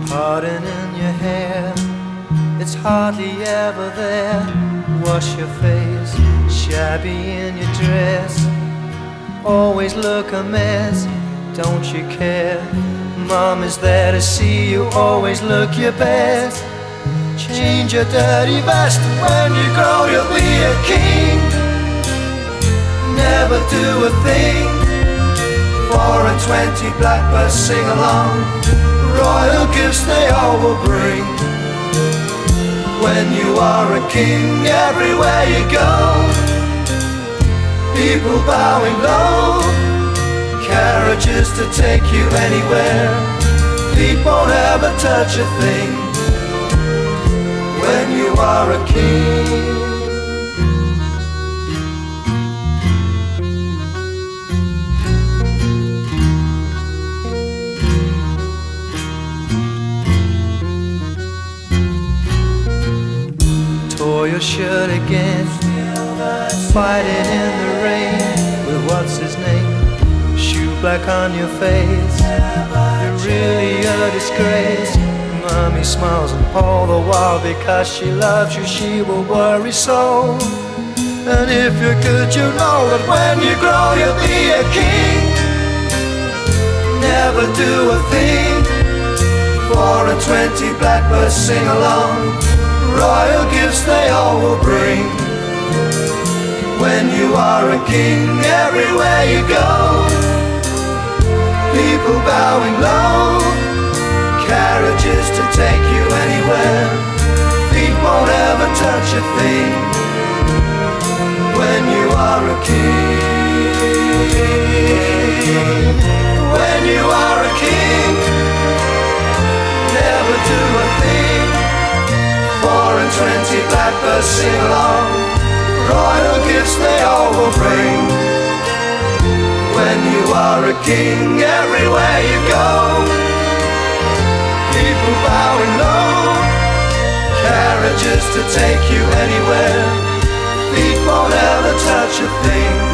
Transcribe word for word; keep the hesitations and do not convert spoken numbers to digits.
Cotton in your hair, it's hardly ever there. Wash your face, shabby in your dress. Always look a mess, don't you care? Mom is there to see you, always look your best. Change your dirty vest, when you grow you'll be a king. Never do a thing, four and twenty blackbirds sing along. Royal gifts they all will bring. When you are a king, everywhere you go, people bowing low, carriages to take you anywhere. Feet won't ever touch a thing when you are a king. Tore your shirt again, fighting in the rain with what's his name? Shoe black on your face, you're really a disgrace. Mommy smiles and all the while, because she loves you she will worry so. And if you're good you know that when you grow you'll be a king. Never do a thing, four and twenty blackbirds sing along. Royal gifts they all will bring. When you are a king, everywhere you go, people bowing low, carriages to take you anywhere. Feet won't ever touch a thing when you are a king. When you are a king, never do a thing, four and twenty blackbirds sing along. Royal gifts they all will bring. When you are a king, everywhere you go, people bowing low, carriages to take you anywhere. Feet won't ever touch a thing